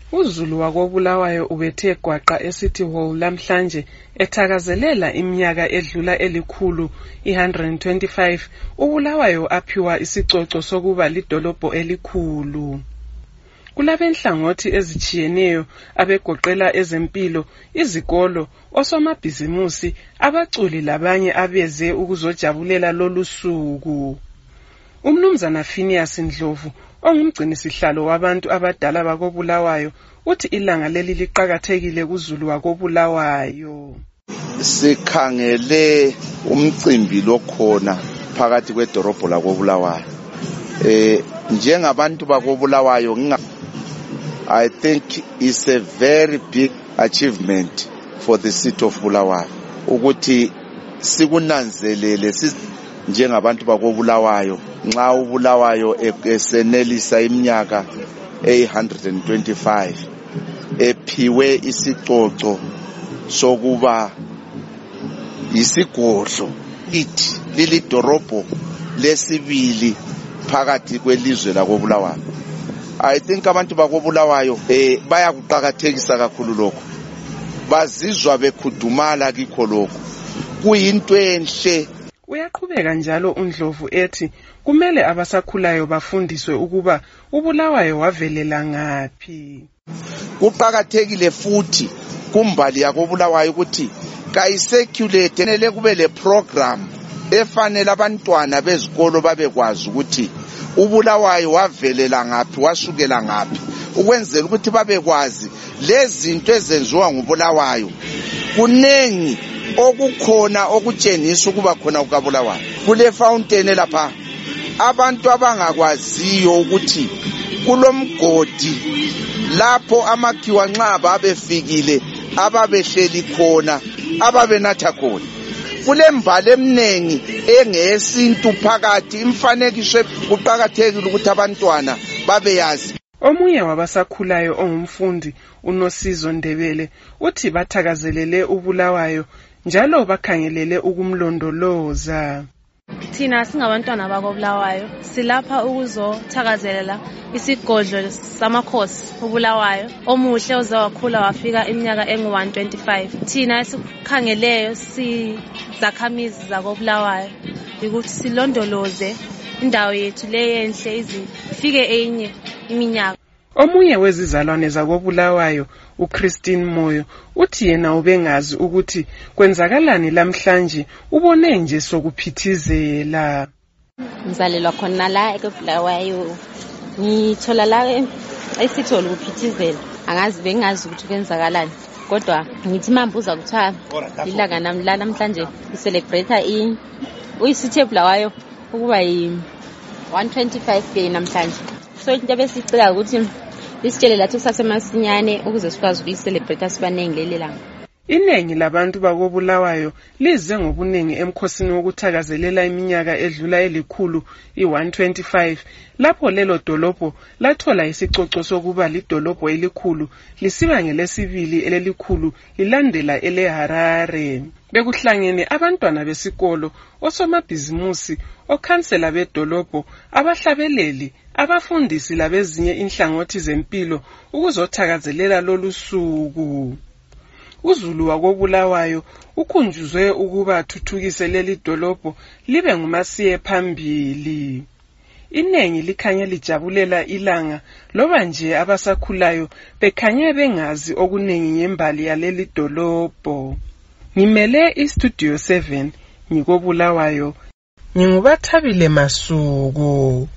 uZulu wakobulawayo ubethe gwaqa eCity Hall lamhlanje ethakazelela iminyaka edlula elikhulu i125 uBulawayo aphiwa isicoco sokuba lidolobho elikhulu. Kulabenhlangothi ezijiyeneyo abegoqela ezempilo, izikolo, osomabhizimusi, abaculi labanye abeze ukuzojabulela lolu suku. Umnumzana Phineas Ndlovu ongumgcinisihlalo wabantu abadala bakobulawayo uthi ilanga leli liqhakathekile kuZulu wakobulawayo. Sikhangele umcimbi lokhona phakathi kwedorobho lakobulawayo. Njengabantu bakobulawayo I think it's a very big achievement for the city of Bulawayo ukuthi sikunanzelele njengabantu bakobulawayo nxa uBulawayo esenelisa iminyaka 125 ephiwe isicoco sokuba isigodlo ithi lilidorobho lesibili phakathi kwelizwe lakobulawayo. I think abantu bakobulawayo bayakuqhakathekisa kakhulu lokho, bazizwa bekhudumala kikho lokho, kuyinto enhle. Uyaqhubeka njalo uNdlovu ethi kumele abasakhulayo bafundiswe ukuba uBulawayo wavelela ngaphi. Kuqhakathekile futhi kumbali yakobulawayo ukuthi kayiseculate nele kube le program efanele abantwana bezikolo babekwazi ukuthi uBulawayo wavelela ngaphi, wasukela ngaphi, ukwenzela ukuthi babekwazi lezi zinto ezenziwa nguBulawayo. Kunengi okukhona okutshengisa ukuba khona ukaBulawayo. Kule fountain lapha abantu abangakwaziyo ukuthi kulomgodi lapho amakhiwa nxa babefikile ababehleli khona ababenatha khona. Kulembali eminengi engesintu phakathi imfanekiso kuqhakathekile ukuthi abantwana babeyazi. Omunye wabasakhulayo ongumfundi uNosizo Ndebele uthi bathakazelele uBulawayo njalo bakhangelele ukumlondoloza. Thina singabantwana bakobulawayo silapha ukuzothakazelela isigodlo samakhosi uBulawayo omuhle ozawakhula wafika iminyaka engu125. Thina esikhangeleyo sizakhamizi zakobulawayo ukuthi silondoloze indawo yethu leyenhle izifike enye iminyaka. Omunye wezizalwane zakobulawayo uChristine Moyo uthi yena ubengazi ukuthi kwenzakalani lamhlanje, ubone nje sokuphithizela. Ngizalelwa khona la ekobulawayo, ngithola la esithole ukuphithizela, angazi bengazi ukuthi kwenzakalani, kodwa ngithi mambuza kuthiwa ilanga namhlanje icelebrate uyisithe Bulawayo ukuba yi125 day namhlanje. So into besicela ukuthi lisitshele lathi kusasemasinyane ukuze sikwazi ukuyicelebrate sibanengi leli langa. Inengi labantu bakobulawayo lize ngobunengi emkhosini wokuthakazelela iminyaka edlula elikhulu i125 lapho lelo dolobho lathola isicoco sokuba lidolobho elikhulu lisiba ngelesibili elelikhulu lilandela eleHarare. Bekuhlangene abantwana besikolo, osomabhizimusi, okhansela bedolobho, abahlabeleli, abafundisi labezinye inhlangothi zempilo ukuzothakazelela lolu suku. uZulu wakobulawayo ukhunjuzwe ukuba athuthukise leli dolobho libe ngumasiye phambili. Inengi likhanye lijabulela ilanga loba nje abasakhulayo bekhanye bengazi okunengi ngembali yaleli dolobho. Ngimele iStudio 7 ngikobulawayo, nginguBathabile Masuku.